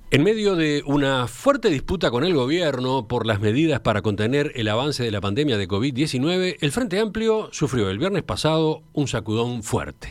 En medio de una fuerte disputa con el gobierno por las medidas para contener el avance de la pandemia de COVID-19, el Frente Amplio sufrió el viernes pasado un sacudón fuerte.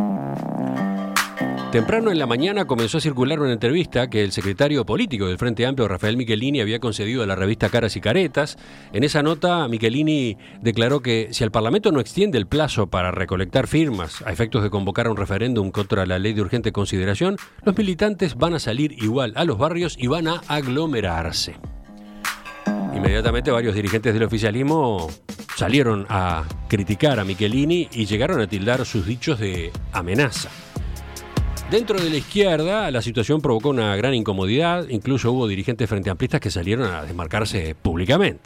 Temprano en la mañana comenzó a circular una entrevista que el secretario político del Frente Amplio, Rafael Michelini, había concedido a la revista Caras y Caretas. En esa nota, Michelini declaró que si el Parlamento no extiende el plazo para recolectar firmas a efectos de convocar a un referéndum contra la ley de urgente consideración, los militantes van a salir igual a los barrios y van a aglomerarse. Inmediatamente varios dirigentes del oficialismo salieron a criticar a Michelini y llegaron a tildar sus dichos de amenaza. Dentro de la izquierda, la situación provocó una gran incomodidad, incluso hubo dirigentes frenteamplistas que salieron a desmarcarse públicamente.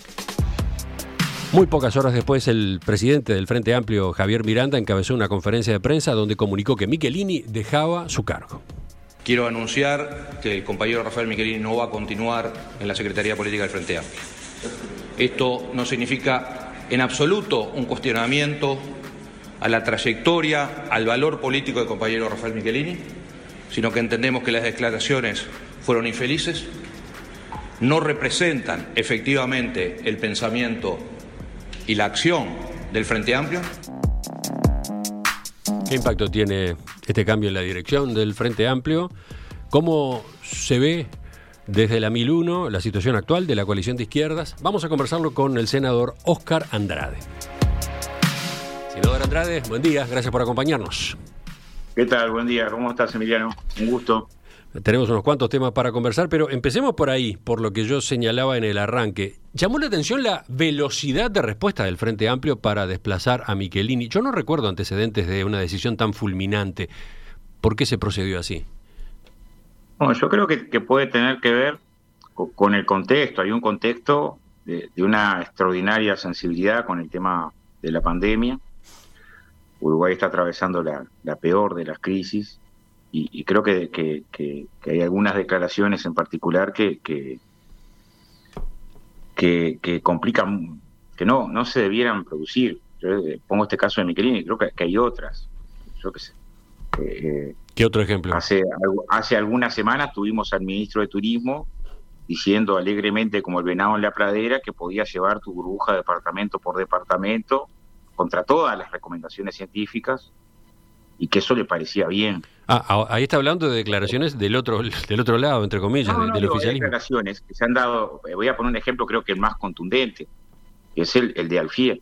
Muy pocas horas después, el presidente del Frente Amplio, Javier Miranda, encabezó una conferencia de prensa donde comunicó que Michelini dejaba su cargo. Quiero anunciar que el compañero Rafael Michelini no va a continuar en la Secretaría Política del Frente Amplio. Esto no significa en absoluto un cuestionamiento a la trayectoria, al valor político del compañero Rafael Michelini, sino que entendemos que las declaraciones fueron infelices, no representan efectivamente el pensamiento y la acción del Frente Amplio. ¿Qué impacto tiene este cambio en la dirección del Frente Amplio? ¿Cómo se ve desde la 1001 la situación actual de la coalición de izquierdas? Vamos a conversarlo con el senador Óscar Andrade. Senador Andrade, buen día, gracias por acompañarnos. ¿Qué tal? Buen día, ¿cómo estás, Emiliano? Un gusto. Tenemos unos cuantos temas para conversar, pero empecemos por ahí, por lo que yo señalaba en el arranque. Llamó la atención la velocidad de respuesta del Frente Amplio para desplazar a Michelini. Yo no recuerdo antecedentes de una decisión tan fulminante. ¿Por qué se procedió así? Bueno, yo creo que puede tener que ver con el contexto. Hay un contexto de una extraordinaria sensibilidad con el tema de la pandemia. Uruguay está atravesando la peor de las crisis y creo que hay algunas declaraciones en particular que complican, que no se debieran producir. Yo pongo este caso de Michelini, creo que hay otras. Yo qué sé. ¿Qué otro ejemplo? Hace algunas semanas tuvimos al ministro de Turismo diciendo alegremente, como el venado en la pradera, que podía llevar tu burbuja departamento por departamento contra todas las recomendaciones científicas y que eso le parecía bien. Ahí está hablando de declaraciones del otro lado, entre comillas, del oficialismo. Declaraciones que se han dado, voy a poner un ejemplo, creo que el más contundente, que es el de Alfier.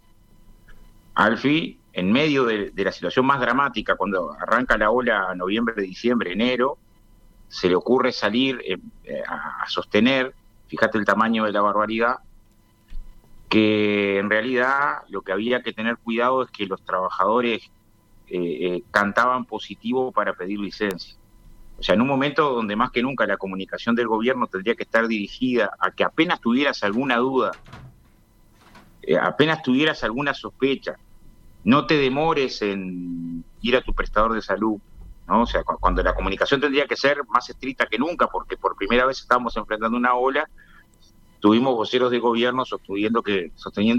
Alfi, en medio de la situación más dramática, cuando arranca la ola noviembre, diciembre, enero, se le ocurre salir a sostener, fíjate el tamaño de la barbaridad, que en realidad lo que había que tener cuidado es que los trabajadores cantaban positivo para pedir licencia. O sea, en un momento donde más que nunca la comunicación del gobierno tendría que estar dirigida a que apenas tuvieras alguna duda, apenas tuvieras alguna sospecha, no te demores en ir a tu prestador de salud, ¿no? O sea, cuando la comunicación tendría que ser más estricta que nunca, porque por primera vez estábamos enfrentando una ola, tuvimos voceros de gobierno sosteniendo que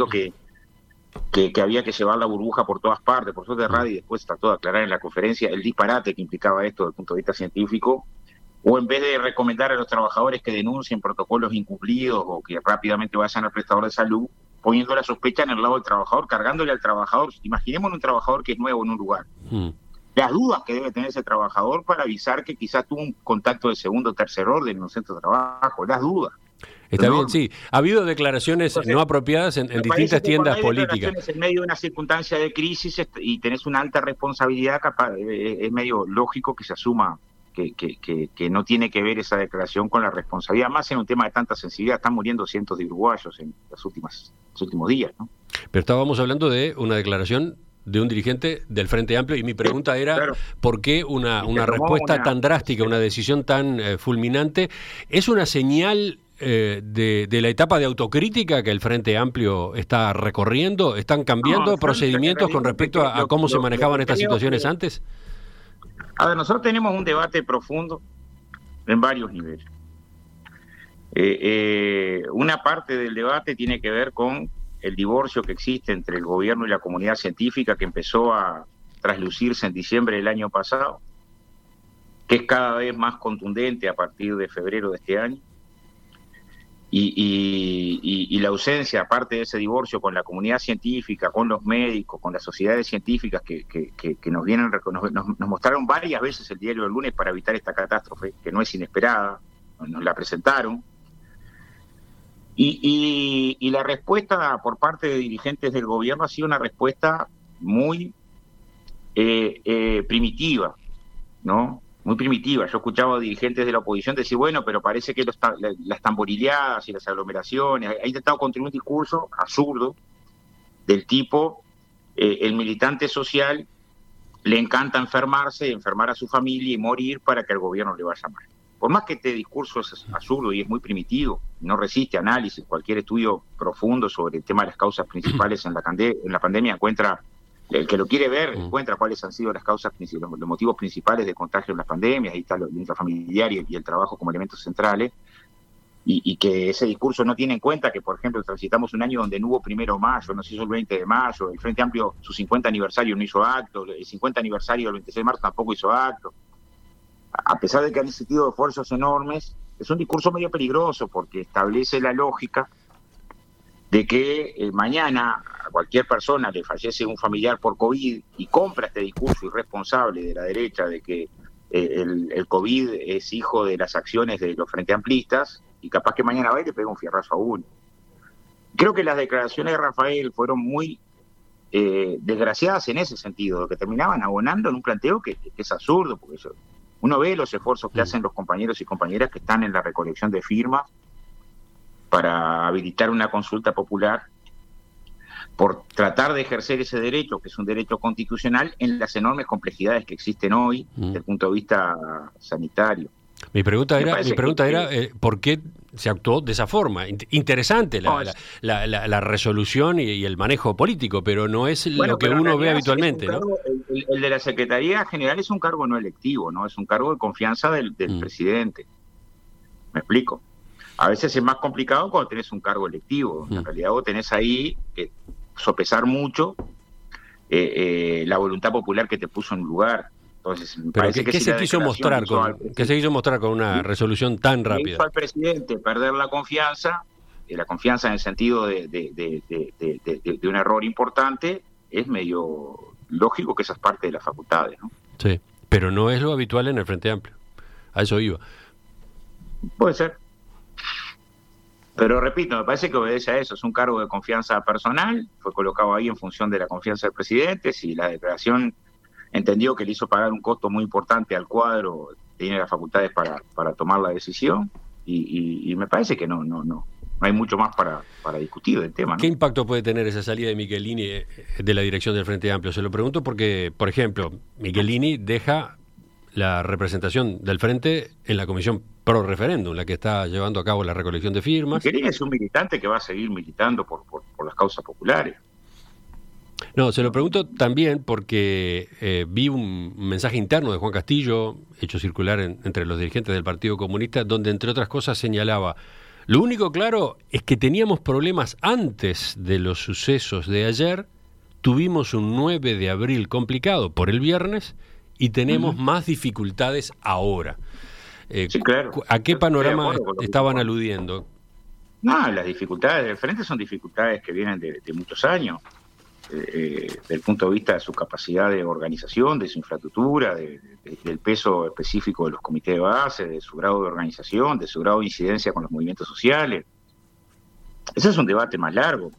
había que llevar la burbuja por todas partes. Por suerte radio y después trató de aclarar en la conferencia el disparate que implicaba esto desde el punto de vista científico, o en vez de recomendar a los trabajadores que denuncien protocolos incumplidos o que rápidamente vayan al prestador de salud, poniendo la sospecha en el lado del trabajador, cargándole al trabajador. Imaginemos un trabajador que es nuevo en un lugar. Las dudas que debe tener ese trabajador para avisar que quizás tuvo un contacto de segundo o tercer orden en un centro de trabajo, las dudas. Está bien, sí. Ha habido declaraciones no apropiadas en distintas tiendas políticas. En medio de una circunstancia de crisis y tenés una alta responsabilidad, capaz, es medio lógico que se asuma que no tiene que ver esa declaración con la responsabilidad, más en un tema de tanta sensibilidad. Están muriendo cientos de uruguayos en los últimos días, ¿no? Pero estábamos hablando de una declaración de un dirigente del Frente Amplio y mi pregunta era, claro, ¿por qué una respuesta tan drástica, una decisión tan fulminante? ¿Es una señal de la etapa de autocrítica que el Frente Amplio está recorriendo? ¿Están cambiando procedimientos con respecto a cómo se manejaban estas situaciones antes? A ver, nosotros tenemos un debate profundo en varios niveles. Una parte del debate tiene que ver con el divorcio que existe entre el gobierno y la comunidad científica, que empezó a traslucirse en diciembre del año pasado, que es cada vez más contundente a partir de febrero de este año. Y la ausencia, aparte de ese divorcio con la comunidad científica, con los médicos, con las sociedades científicas que nos mostraron varias veces el diario del lunes para evitar esta catástrofe, que no es inesperada, nos la presentaron. Y la respuesta por parte de dirigentes del gobierno ha sido una respuesta muy primitiva, ¿no? Muy primitiva. Yo escuchaba a dirigentes de la oposición decir, bueno, pero parece que las tamborileadas y las aglomeraciones, ha intentado construir un discurso absurdo del tipo, el militante social le encanta enfermarse, enfermar a su familia y morir para que al gobierno le vaya mal. Por más que este discurso es absurdo y es muy primitivo, no resiste análisis, cualquier estudio profundo sobre el tema de las causas principales en la pandemia encuentra, el que lo quiere ver, encuentra cuáles han sido las causas, los motivos principales de contagio en las pandemias, ahí está lo intrafamiliar y el trabajo como elementos centrales, y que ese discurso no tiene en cuenta que, por ejemplo, transitamos un año donde no hubo 1 de mayo, no se hizo el 20 de mayo, el Frente Amplio, su 50 aniversario no hizo acto, el 50 aniversario del 26 de marzo tampoco hizo acto. A pesar de que han existido esfuerzos enormes, es un discurso medio peligroso porque establece la lógica de que mañana a cualquier persona le fallece un familiar por COVID y compra este discurso irresponsable de la derecha de que el COVID es hijo de las acciones de los frente amplistas y capaz que mañana va y le pega un fierrazo a uno. Creo que las declaraciones de Rafael fueron muy desgraciadas en ese sentido, que terminaban abonando en un planteo que es absurdo, porque uno ve los esfuerzos que hacen los compañeros y compañeras que están en la recolección de firmas para habilitar una consulta popular, por tratar de ejercer ese derecho, que es un derecho constitucional, en las enormes complejidades que existen hoy desde el punto de vista sanitario. Mi pregunta era ¿por qué se actuó de esa forma? Interesante la resolución y el manejo político, pero no es lo que uno ve habitualmente, ¿no? El de la Secretaría General es un cargo no electivo, ¿no? Es un cargo de confianza del presidente. ¿Me explico? A veces es más complicado cuando tenés un cargo electivo. En realidad vos tenés ahí que sopesar mucho la voluntad popular que te puso en un lugar. Entonces, ¿pero qué se quiso mostrar con una resolución tan rápida? Hizo al presidente perder la confianza en el sentido de un error importante, es medio lógico que esa es parte de las facultades, ¿no? Sí, pero no es lo habitual en el Frente Amplio. A eso iba. Puede ser. Pero repito, me parece que obedece a eso, es un cargo de confianza personal, fue colocado ahí en función de la confianza del presidente, si la declaración entendió que le hizo pagar un costo muy importante al cuadro, tiene las facultades para tomar la decisión, y me parece que no hay mucho más para discutir del tema, ¿no? ¿Qué impacto puede tener esa salida de Michelini de la dirección del Frente Amplio? Se lo pregunto porque, por ejemplo, Michelini deja la representación del Frente en la Comisión Pro Referéndum, la que está llevando a cabo la recolección de firmas. Michelini es un militante que va a seguir militando por las causas populares. No, se lo pregunto también porque vi un mensaje interno de Juan Castillo, hecho circular entre los dirigentes del Partido Comunista, donde entre otras cosas señalaba: lo único claro es que teníamos problemas antes de los sucesos de ayer, tuvimos un 9 de abril complicado por el viernes y tenemos más dificultades ahora. Sí, claro. ¿A qué panorama estaban aludiendo? No, las dificultades del Frente son dificultades que vienen de muchos años, desde el punto de vista de su capacidad de organización, de su infraestructura, del peso específico de los comités de base, de su grado de organización, de su grado de incidencia con los movimientos sociales. Ese es un debate más largo.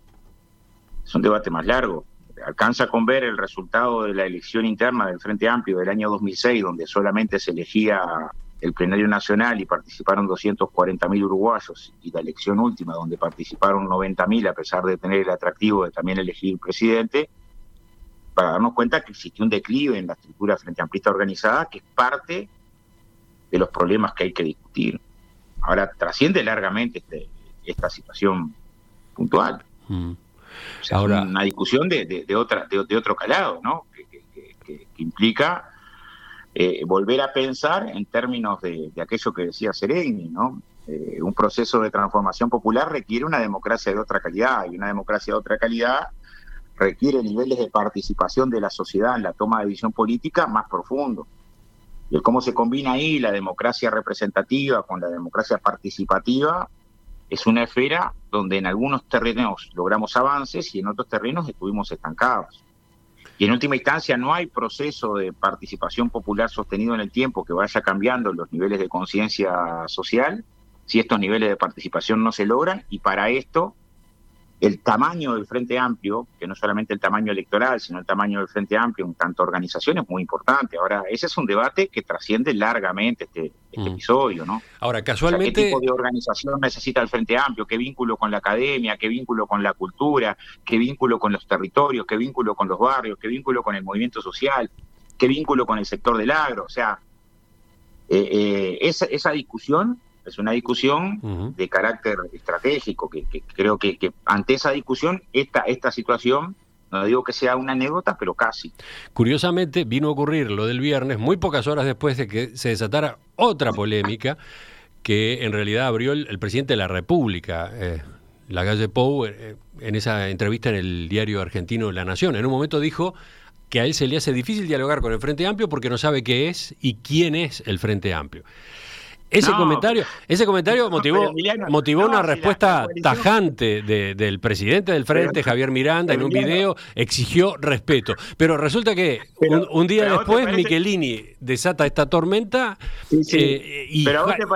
Alcanza con ver el resultado de la elección interna del Frente Amplio del año 2006, donde solamente se elegía el plenario nacional y participaron 240.000 uruguayos, y la elección última, donde participaron 90.000, a pesar de tener el atractivo de también elegir presidente, para darnos cuenta que existió un declive en la estructura frente amplista organizada, que es parte de los problemas que hay que discutir. Ahora, trasciende largamente esta situación puntual. O sea, ahora, es una discusión de otro calado, ¿no? Que implica volver a pensar en términos de aquello que decía Seregni, ¿no? Un proceso de transformación popular requiere una democracia de otra calidad, y una democracia de otra calidad requiere niveles de participación de la sociedad en la toma de decisión política más profundos. Y cómo se combina ahí la democracia representativa con la democracia participativa es una esfera donde en algunos terrenos logramos avances y en otros terrenos estuvimos estancados. Y en última instancia no hay proceso de participación popular sostenido en el tiempo que vaya cambiando los niveles de conciencia social si estos niveles de participación no se logran, y para esto el tamaño del Frente Amplio, que no solamente el tamaño electoral, sino el tamaño del Frente Amplio en tanto organización es muy importante. Ahora, ese es un debate que trasciende largamente este episodio, ¿no? Ahora, casualmente... O sea, ¿qué tipo de organización necesita el Frente Amplio? ¿Qué vínculo con la academia? ¿Qué vínculo con la cultura? ¿Qué vínculo con los territorios? ¿Qué vínculo con los barrios? ¿Qué vínculo con el movimiento social? ¿Qué vínculo con el sector del agro? O sea, esa discusión es una discusión de carácter estratégico, que creo que ante esa discusión, esta situación, no digo que sea una anécdota, pero casi. Curiosamente, vino a ocurrir lo del viernes muy pocas horas después de que se desatara otra polémica que en realidad abrió el presidente de la República, Lacalle Pou, en esa entrevista en el diario argentino La Nación. En un momento dijo que a él se le hace difícil dialogar con el Frente Amplio porque no sabe qué es y quién es el Frente Amplio. Ese comentario motivó una respuesta tajante del presidente del Frente, Javier Miranda, en un video, exigió respeto. Pero resulta que un día después Michelini desata esta tormenta y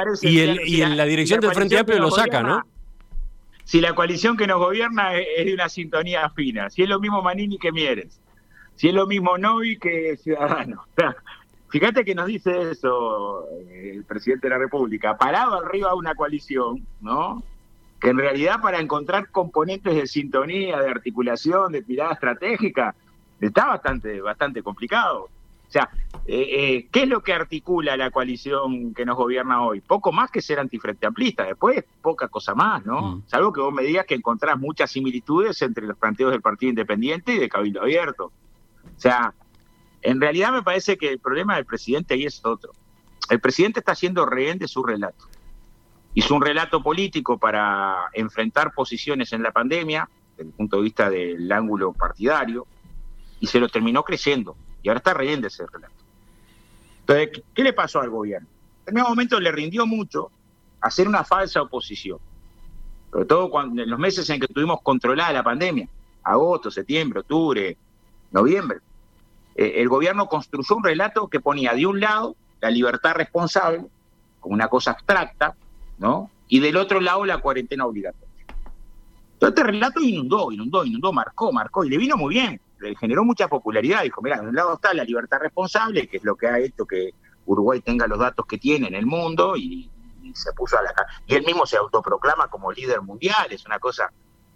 la dirección del Frente Amplio lo saca, ¿no? Si la coalición que nos gobierna es de una sintonía fina, si es lo mismo Manini que Mieres, si es lo mismo Novi que Ciudadanos. Fíjate que nos dice eso el presidente de la República, parado arriba de una coalición, ¿no? Que en realidad para encontrar componentes de sintonía, de articulación, de tirada estratégica, está bastante complicado. O sea, ¿qué es lo que articula la coalición que nos gobierna hoy? Poco más que ser antifrente amplista, después poca cosa más, ¿no? Salvo que vos me digas que encontrás muchas similitudes entre los planteos del Partido Independiente y de Cabildo Abierto. O sea, en realidad me parece que el problema del presidente ahí es otro. El presidente está siendo rehén de su relato. Hizo un relato político para enfrentar posiciones en la pandemia, desde el punto de vista del ángulo partidario, y se lo terminó creyendo. Y ahora está rehén de ese relato. Entonces, ¿qué le pasó al gobierno? En un momento le rindió mucho hacer una falsa oposición. Sobre todo en los meses en que tuvimos controlada la pandemia, agosto, septiembre, octubre, noviembre. El gobierno construyó un relato que ponía de un lado la libertad responsable, como una cosa abstracta, ¿no? Y del otro lado la cuarentena obligatoria. Todo este relato inundó, marcó, y le vino muy bien, le generó mucha popularidad. Dijo, mira, de un lado está la libertad responsable, que es lo que ha hecho que Uruguay tenga los datos que tiene en el mundo, y se puso y él mismo se autoproclama como líder mundial. Es una cosa,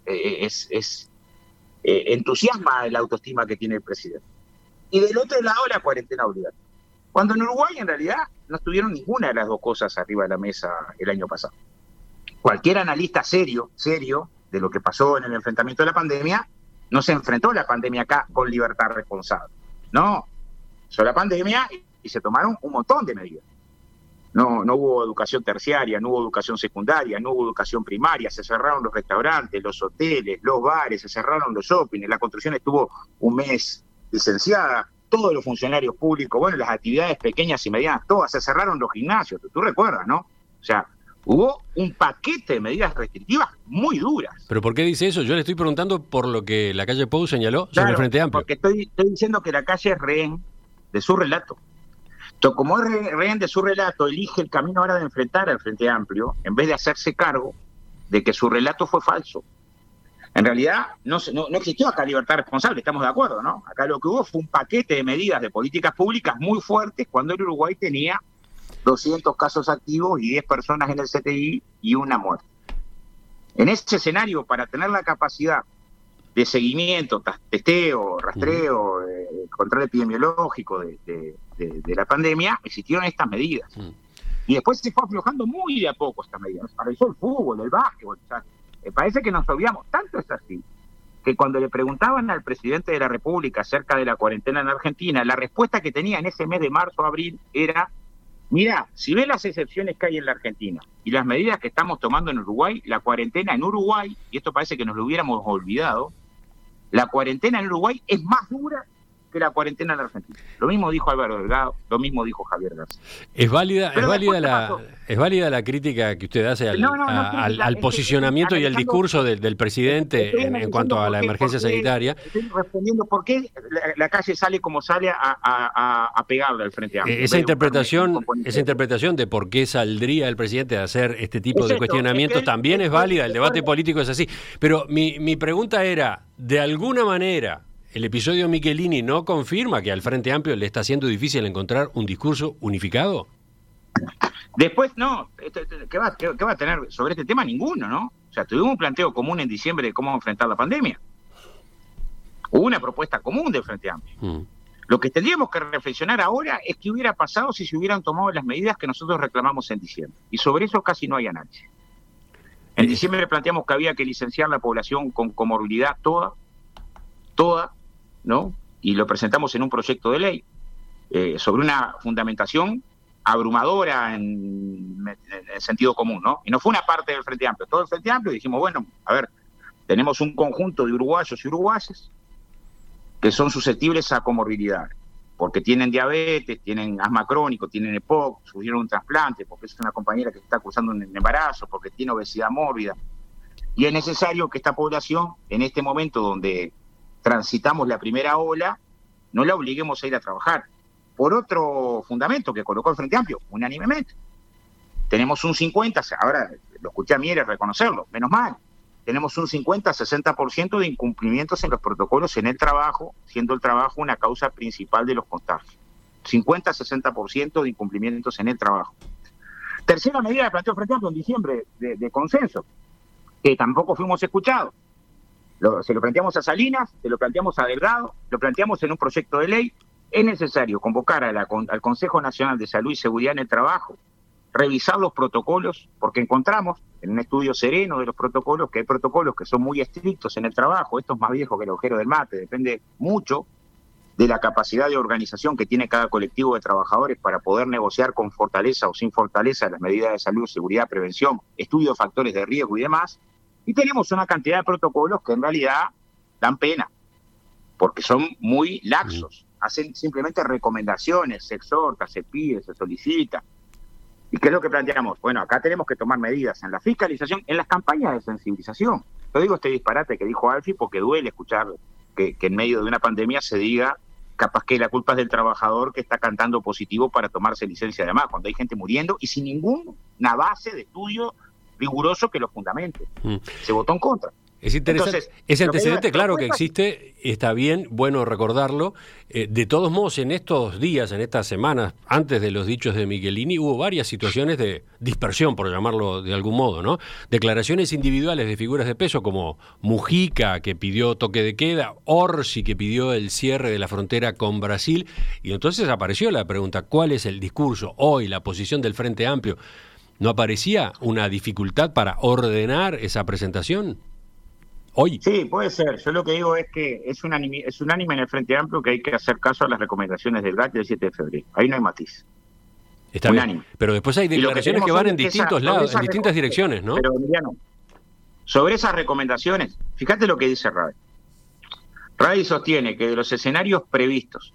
entusiasma la autoestima que tiene el presidente. Y del otro lado la cuarentena obligatoria. Cuando en Uruguay en realidad no estuvieron ninguna de las dos cosas arriba de la mesa el año pasado. Cualquier analista serio de lo que pasó en el enfrentamiento de la pandemia, no se enfrentó a la pandemia acá con libertad responsable. No, pasó la pandemia y se tomaron un montón de medidas. No hubo educación terciaria, no hubo educación secundaria, no hubo educación primaria, se cerraron los restaurantes, los hoteles, los bares, se cerraron los shoppings, la construcción estuvo un mes licenciada, todos los funcionarios públicos, bueno, las actividades pequeñas y medianas, todas, se cerraron los gimnasios, tú recuerdas, ¿no? O sea, hubo un paquete de medidas restrictivas muy duras. ¿Pero por qué dice eso? Yo le estoy preguntando por lo que Lacalle Pou señaló sobre el Frente Amplio. Porque estoy diciendo que Lacalle es rehén de su relato. Entonces, como es rehén de su relato, elige el camino ahora de enfrentar al Frente Amplio, en vez de hacerse cargo de que su relato fue falso. En realidad no existió acá libertad responsable, estamos de acuerdo, ¿no? Acá lo que hubo fue un paquete de medidas de políticas públicas muy fuertes cuando el Uruguay tenía 200 casos activos y 10 personas en el CTI y una muerte. En ese escenario, para tener la capacidad de seguimiento, testeo, rastreo, control epidemiológico de la pandemia, existieron estas medidas. Y después se fue aflojando muy de a poco estas medidas. Nos paralizó el fútbol, el básquetbol, o sea, parece que nos olvidamos. Tanto es así que cuando le preguntaban al presidente de la República acerca de la cuarentena en Argentina, la respuesta que tenía en ese mes de marzo, abril, era: mira, si ves las excepciones que hay en la Argentina y las medidas que estamos tomando en Uruguay, la cuarentena en Uruguay, y esto parece que nos lo hubiéramos olvidado, la cuarentena en Uruguay es más dura que la cuarentena en la Argentina. Lo mismo dijo Álvaro Delgado, lo mismo dijo Javier García. ¿Es válida la crítica que usted hace al posicionamiento y al discurso del presidente en cuanto a la emergencia sanitaria? Estoy respondiendo por qué la calle sale como sale a pegarle al Frente Amplio. Esa interpretación de por qué saldría el presidente a hacer este tipo de cuestionamientos también es válida, el debate político es así. Pero mi pregunta era, ¿de alguna manera el episodio Michelini no confirma que al Frente Amplio le está haciendo difícil encontrar un discurso unificado? Después, no, ¿qué va a tener sobre este tema? Ninguno, ¿no? O sea, tuvimos un planteo común en diciembre de cómo enfrentar la pandemia. Hubo una propuesta común del Frente Amplio. Lo que tendríamos que reflexionar ahora es qué hubiera pasado si se hubieran tomado las medidas que nosotros reclamamos en diciembre. Y sobre eso casi no hay análisis. En diciembre planteamos que había que licenciar la población con comorbilidad toda, ¿no? Y lo presentamos en un proyecto de ley sobre una fundamentación abrumadora en sentido común, ¿no? Y no fue una parte del Frente Amplio, todo el Frente Amplio, y dijimos, bueno, a ver, tenemos un conjunto de uruguayos y uruguayas que son susceptibles a comorbilidad, porque tienen diabetes, tienen asma crónico, tienen EPOC, sufrieron un trasplante, porque es una compañera que está cursando un embarazo, porque tiene obesidad mórbida. Y es necesario que esta población, en este momento donde transitamos la primera ola, no la obliguemos a ir a trabajar. Por otro fundamento que colocó el Frente Amplio, unánimemente. Tenemos un 50, ahora lo escuché a Mieres reconocerlo, menos mal. Tenemos un 50-60% de incumplimientos en los protocolos en el trabajo, siendo el trabajo una causa principal de los contagios. 50-60% de incumplimientos en el trabajo. Tercera medida que planteó el Frente Amplio en diciembre de consenso, que tampoco fuimos escuchados. Se lo planteamos a Salinas, se lo planteamos a Delgado, lo planteamos en un proyecto de ley. Es necesario convocar al Consejo Nacional de Salud y Seguridad en el Trabajo, revisar los protocolos, porque encontramos en un estudio sereno de los protocolos que hay protocolos que son muy estrictos en el trabajo. Esto es más viejo que el agujero del mate, depende mucho de la capacidad de organización que tiene cada colectivo de trabajadores para poder negociar con fortaleza o sin fortaleza las medidas de salud, seguridad, prevención, estudio de factores de riesgo y demás. Y tenemos una cantidad de protocolos que en realidad dan pena, porque son muy laxos. Hacen simplemente recomendaciones, se exhorta, se pide, se solicita. ¿Y qué es lo que planteamos? Bueno, acá tenemos que tomar medidas en la fiscalización, en las campañas de sensibilización. Yo digo este disparate que dijo Alfie porque duele escuchar que en medio de una pandemia se diga capaz que la culpa es del trabajador que está cantando positivo para tomarse licencia de más, cuando hay gente muriendo y sin ninguna base de estudio riguroso que lo fundamente. Se votó en contra. Es interesante. Entonces, ese antecedente, claro que existe, está bien, bueno recordarlo. De todos modos, en estos días, en estas semanas, antes de los dichos de Michelini, hubo varias situaciones de dispersión, por llamarlo de algún modo, ¿no? Declaraciones individuales de figuras de peso, como Mujica, que pidió toque de queda, Orsi, que pidió el cierre de la frontera con Brasil, y entonces apareció la pregunta, ¿cuál es el discurso hoy, la posición del Frente Amplio? ¿No aparecía una dificultad para ordenar esa presentación hoy? Sí, puede ser. Yo lo que digo es que es unánime en el Frente Amplio que hay que hacer caso a las recomendaciones del GATT del 7 de febrero. Ahí no hay matiz. Está unánime. Bien. Pero después hay declaraciones que van en distintos lados, en distintas direcciones, ¿no? Pero, Emiliano, sobre esas recomendaciones, fíjate lo que dice Radi. Radi sostiene que de los escenarios previstos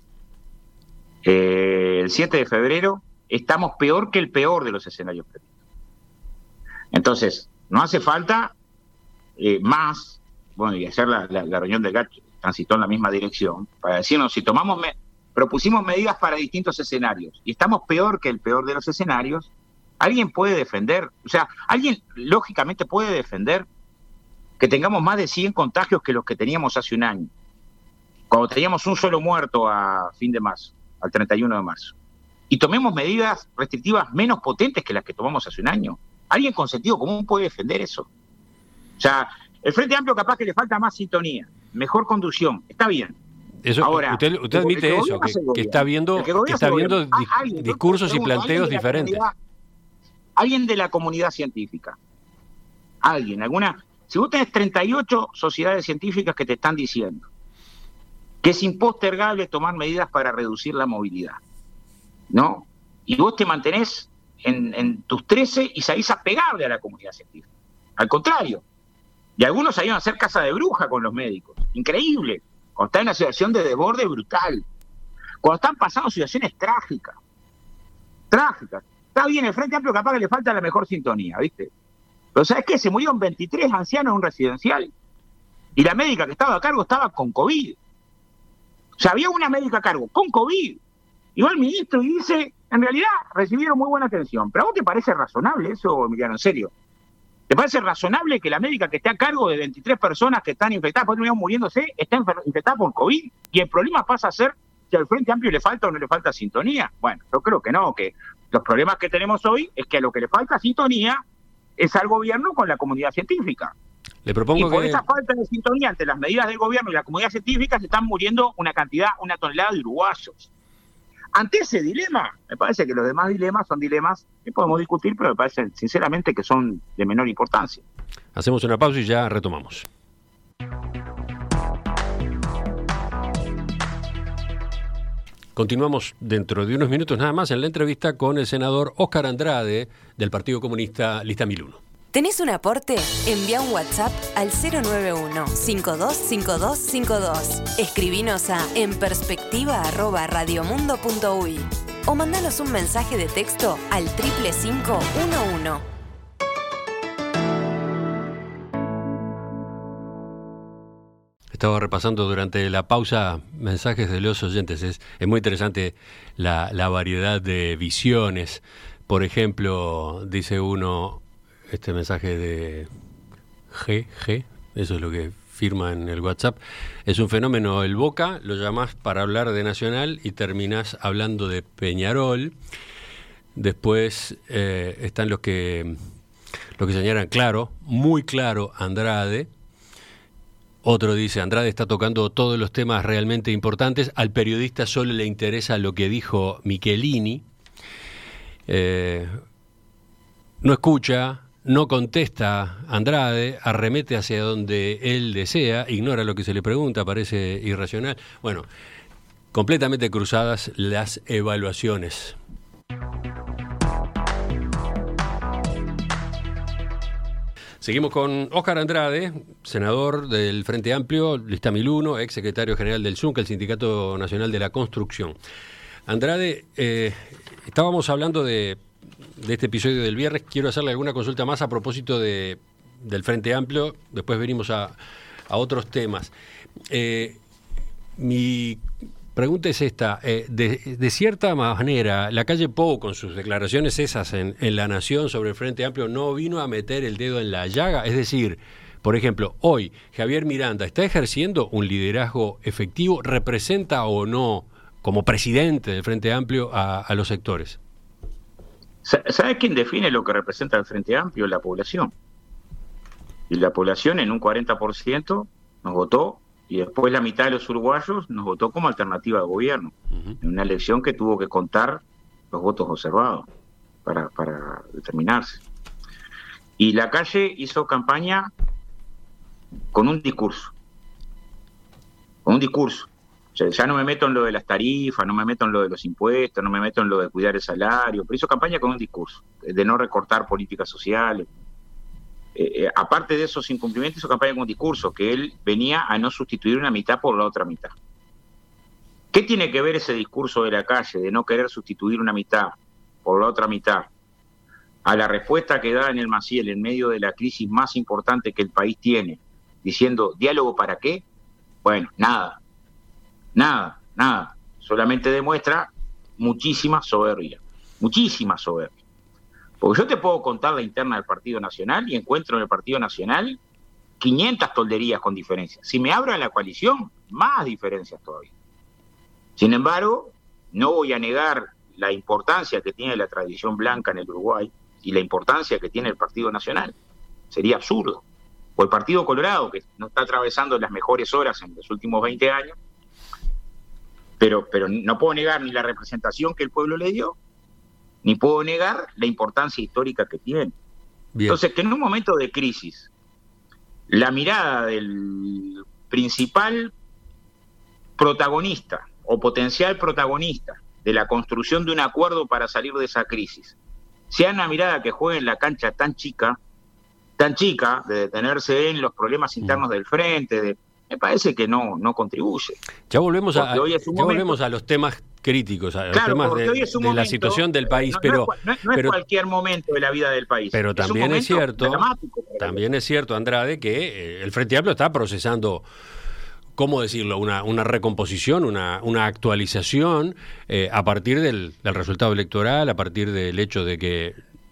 el 7 de febrero estamos peor que el peor de los escenarios previstos. Entonces, no hace falta más, bueno, y ayer la reunión del GATT transitó en la misma dirección, para decirnos, si propusimos medidas para distintos escenarios, y estamos peor que el peor de los escenarios, alguien puede defender, o sea, alguien lógicamente puede defender que tengamos más de 100 contagios que los que teníamos hace un año, cuando teníamos un solo muerto a fin de marzo, al 31 de marzo, y tomemos medidas restrictivas menos potentes que las que tomamos hace un año. ¿Alguien con sentido común puede defender eso? O sea, el Frente Amplio capaz que le falta más sintonía, mejor conducción, está bien. Eso, ahora, usted admite eso, que está viendo discursos y planteos diferentes. Alguien de la comunidad científica, si vos tenés 38 sociedades científicas que te están diciendo que es impostergable tomar medidas para reducir la movilidad, ¿no? Y vos te mantenés en tus 13 y salís apegable a la comunidad científica. Al contrario. Y algunos salieron a hacer casa de bruja con los médicos. Increíble. cuando está en una situación de desborde brutal, cuando están pasando situaciones trágicas. Está bien, el Frente Amplio capaz que le falta la mejor sintonía, ¿viste? Pero ¿sabes qué? Se murieron 23 ancianos en un residencial y la médica que estaba a cargo estaba con COVID. O sea, había una médica a cargo con COVID. Y va el ministro y dice, en realidad recibieron muy buena atención. ¿Pero a vos te parece razonable eso, Emiliano, en serio? ¿Te parece razonable que la médica que esté a cargo de 23 personas que están infectadas, por ejemplo, muriéndose, está infectada por COVID? Y el problema pasa a ser si al Frente Amplio le falta o no le falta sintonía. Bueno, yo creo que no, que los problemas que tenemos hoy es que a lo que le falta sintonía es al gobierno con la comunidad científica. Le propongo y por que... esa falta de sintonía entre las medidas del gobierno y la comunidad científica se están muriendo una tonelada de uruguayos. Ante ese dilema, me parece que los demás dilemas son dilemas que podemos discutir, pero me parece sinceramente que son de menor importancia. Hacemos una pausa y ya retomamos. Continuamos dentro de unos minutos nada más en la entrevista con el senador Óscar Andrade del Partido Comunista Lista 1001. ¿Tenés un aporte? Envía un WhatsApp al 091-525252. Escribinos a enperspectiva@radiomundo.uy o mandanos un mensaje de texto al 55511. Estaba repasando durante la pausa mensajes de los oyentes. Es muy interesante la variedad de visiones. Por ejemplo, dice uno, este mensaje de GG, eso es lo que firma en el WhatsApp, es un fenómeno el Boca, lo llamás para hablar de Nacional y terminás hablando de Peñarol. Después están los que señalan claro, muy claro Andrade. Otro dice, Andrade está tocando todos los temas realmente importantes, al periodista solo le interesa lo que dijo Michelini, no escucha, no contesta Andrade, arremete hacia donde él desea, ignora lo que se le pregunta, parece irracional. Bueno, completamente cruzadas las evaluaciones. Seguimos con Óscar Andrade, senador del Frente Amplio, Lista 1001, ex secretario general del SUNC, el Sindicato Nacional de la Construcción. Andrade, estábamos hablando de este episodio del viernes. Quiero hacerle alguna consulta más a propósito del Frente Amplio. Después venimos a otros temas. Mi pregunta es esta. De cierta manera, la calle Pou, con sus declaraciones esas en La Nación sobre el Frente Amplio, no vino a meter el dedo en la llaga. Es decir, por ejemplo, hoy Javier Miranda está ejerciendo un liderazgo efectivo, representa o no como presidente del Frente Amplio a los sectores. ¿Sabe quién define lo que representa el Frente Amplio? La población. Y la población en un 40% nos votó, y después la mitad de los uruguayos nos votó como alternativa de gobierno, en una elección que tuvo que contar los votos observados para determinarse. Y la calle hizo campaña con un discurso. Ya no me meto en lo de las tarifas, no me meto en lo de los impuestos, no me meto en lo de cuidar el salario, pero hizo campaña con un discurso, de no recortar políticas sociales. Aparte de esos incumplimientos, hizo campaña con un discurso, que él venía a no sustituir una mitad por la otra mitad. ¿Qué tiene que ver ese discurso de la calle, de no querer sustituir una mitad por la otra mitad, a la respuesta que da en el Maciel en medio de la crisis más importante que el país tiene, diciendo, ¿diálogo para qué? Bueno, nada. Solamente demuestra muchísima soberbia. Porque yo te puedo contar la interna del Partido Nacional y encuentro en el Partido Nacional 500 tolderías con diferencias. Si me abran la coalición, más diferencias todavía. Sin embargo, no voy a negar la importancia que tiene la tradición blanca en el Uruguay y la importancia que tiene el Partido Nacional. Sería absurdo. O el Partido Colorado, que no está atravesando las mejores horas en los últimos 20 años, pero no puedo negar ni la representación que el pueblo le dio, ni puedo negar la importancia histórica que tiene. Bien. Entonces, que en un momento de crisis, la mirada del principal protagonista o potencial protagonista de la construcción de un acuerdo para salir de esa crisis sea una mirada que juegue en la cancha tan chica, de detenerse en los problemas internos del frente, me parece que no contribuye. Ya volvemos a los temas críticos, a los temas de la situación del país, pero no es cualquier momento de la vida del país. Pero también es cierto, Andrade, que el Frente Amplio está procesando, ¿cómo decirlo?, una recomposición, una actualización a partir del resultado electoral, a partir del hecho de que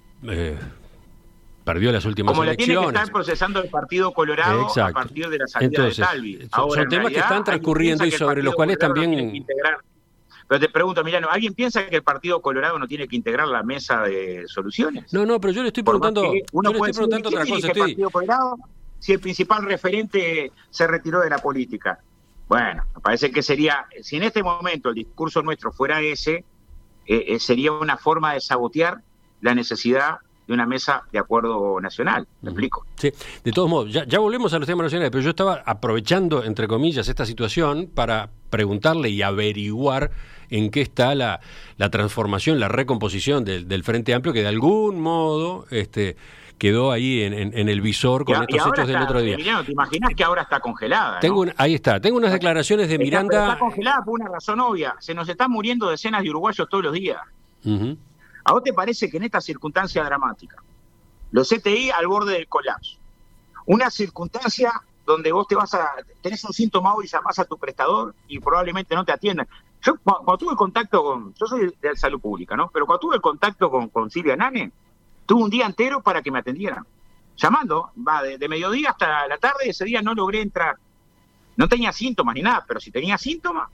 perdió las últimas como elecciones. Como la tiene que estar procesando el Partido Colorado. Exacto. A partir de la salida de Talvi. Ahora, son temas que están transcurriendo y sobre los cuales también... Pero te pregunto, Emiliano, ¿alguien piensa que el Partido Colorado no tiene que integrar la mesa de soluciones? No, pero yo le estoy preguntando, otra cosa. El Partido Colorado, si el principal referente se retiró de la política. Bueno, me parece que sería, si en este momento el discurso nuestro fuera ese, sería una forma de sabotear la necesidad de una mesa de acuerdo nacional. ¿Me explico? Sí, de todos modos, ya volvemos a los temas nacionales, pero yo estaba aprovechando, entre comillas, esta situación para preguntarle y averiguar en qué está la transformación, la recomposición del Frente Amplio, que de algún modo quedó ahí en el visor con estos hechos del otro día. Emiliano, ¿te imaginas que ahora está congelada? Ahí está, tengo unas declaraciones de Miranda. Está congelada por una razón obvia, se nos están muriendo decenas de uruguayos todos los días. Uh-huh. ¿A vos te parece que en esta circunstancia dramática, los CTI al borde del colapso, una circunstancia donde vos tenés un síntoma hoy y llamás a tu prestador y probablemente no te atiendan? Yo cuando tuve contacto yo soy de salud pública, ¿no? Pero cuando tuve contacto con Silvia Nane, tuve un día entero para que me atendieran. Llamando, de mediodía hasta la tarde, ese día no logré entrar. No tenía síntomas ni nada, pero si tenía síntomas,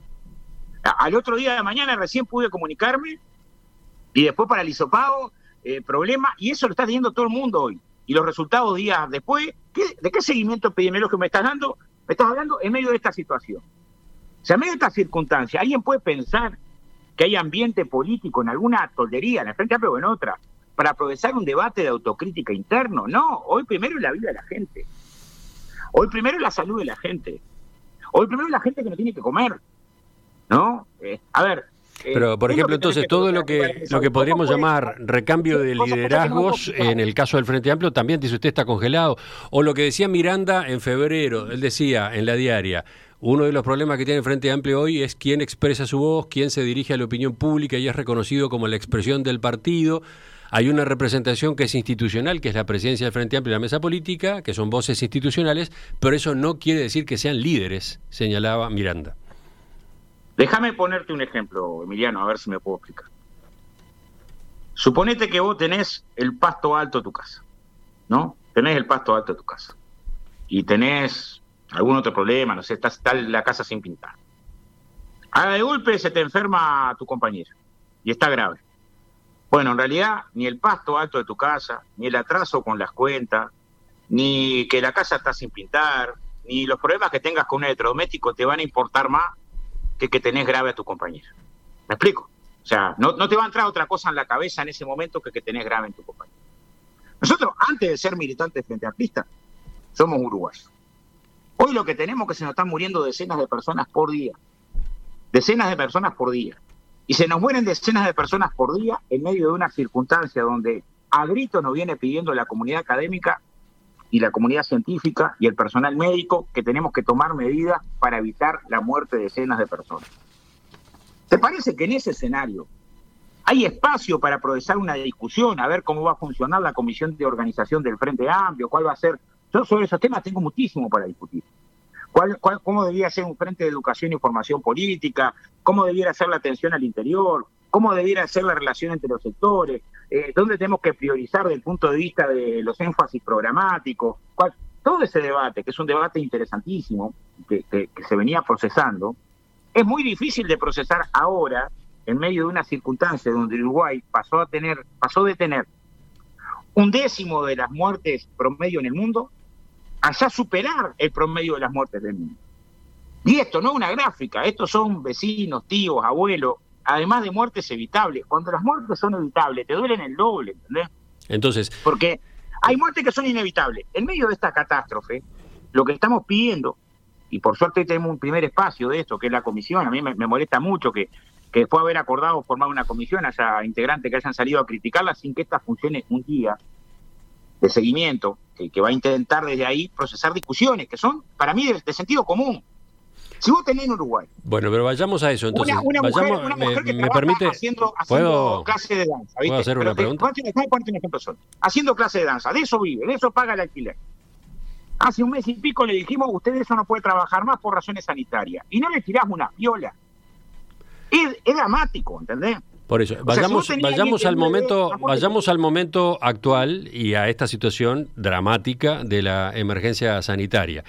al otro día de la mañana recién pude comunicarme. Y después para el hisopado, problema, y eso lo está teniendo todo el mundo hoy. Y los resultados días después, ¿de qué seguimiento epidemiológico me estás dando? Me estás hablando en medio de esta situación. O sea, en medio de esta circunstancia, ¿alguien puede pensar que hay ambiente político en alguna toldería, en el Frente Amplio o en otra, para aprovechar un debate de autocrítica interno? No, hoy primero es la vida de la gente. Hoy primero es la salud de la gente. Hoy primero es la gente que no tiene que comer. ¿No? A ver... Pero, por ejemplo, entonces, todo lo que podríamos llamar recambio de liderazgos, en el caso del Frente Amplio, también dice usted está congelado. O lo que decía Miranda en febrero, él decía en la diaria, uno de los problemas que tiene el Frente Amplio hoy es quién expresa su voz, quién se dirige a la opinión pública y es reconocido como la expresión del partido. Hay una representación que es institucional, que es la presidencia del Frente Amplio y la mesa política, que son voces institucionales, pero eso no quiere decir que sean líderes, señalaba Miranda. Déjame ponerte un ejemplo, Emiliano, a ver si me puedo explicar. Suponete que vos tenés el pasto alto de tu casa, ¿no? Tenés el pasto alto de tu casa. Y tenés algún otro problema, no sé, está la casa sin pintar. De golpe se te enferma tu compañera y está grave. Bueno, en realidad, ni el pasto alto de tu casa, ni el atraso con las cuentas, ni que la casa está sin pintar, ni los problemas que tengas con un electrodoméstico te van a importar más que tenés grave a tu compañero. ¿Me explico? O sea, no te va a entrar otra cosa en la cabeza en ese momento que tenés grave en tu compañero. Nosotros, antes de ser militantes frente amplistas, somos uruguayos. Hoy lo que tenemos es que se nos están muriendo decenas de personas por día. Decenas de personas por día. Y se nos mueren decenas de personas por día en medio de una circunstancia donde a grito nos viene pidiendo la comunidad académica y la comunidad científica y el personal médico que tenemos que tomar medidas para evitar la muerte de decenas de personas. ¿Te parece que en ese escenario hay espacio para aprovechar una discusión, a ver cómo va a funcionar la comisión de organización del Frente Amplio, cuál va a ser? Yo sobre esos temas tengo muchísimo para discutir. ¿Cómo debería ser un frente de educación y formación política? ¿Cómo debiera ser la atención al interior? ¿Cómo debiera ser la relación entre los sectores? ¿Dónde tenemos que priorizar desde el punto de vista de los énfasis programáticos? Todo ese debate, que es un debate interesantísimo, que se venía procesando, es muy difícil de procesar ahora, en medio de una circunstancia donde Uruguay pasó de tener 1/10 de las muertes promedio en el mundo, a ya superar el promedio de las muertes del mundo. Y esto no es una gráfica, estos son vecinos, tíos, abuelos, además de muertes evitables. Cuando las muertes son evitables, te duelen el doble, ¿entendés? Entonces, porque hay muertes que son inevitables. En medio de esta catástrofe, lo que estamos pidiendo, y por suerte tenemos un primer espacio de esto, que es la comisión, a mí me molesta mucho que después de haber acordado formar una comisión haya integrantes que hayan salido a criticarla sin que esta funcione un día de seguimiento, que va a intentar desde ahí procesar discusiones que son, para mí, de sentido común. Si vos tenés en Uruguay... Bueno, pero vayamos a eso, entonces. Una mujer que me trabaja permite, haciendo clase de danza, ¿viste? ¿Puedo hacer una pregunta? Déjame ponerte un ejemplo solo. Haciendo clase de danza, de eso vive, de eso paga el alquiler. Hace un mes y pico le dijimos, usted eso no puede trabajar más por razones sanitarias. Y no le tiramos una piola. Es dramático, ¿entendés? Por eso, vayamos al momento actual y a esta situación dramática de la emergencia sanitaria.